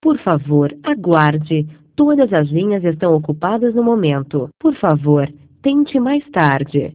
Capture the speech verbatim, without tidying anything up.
Por favor, aguarde. Todas as linhas estão ocupadas no momento. Por favor, tente mais tarde.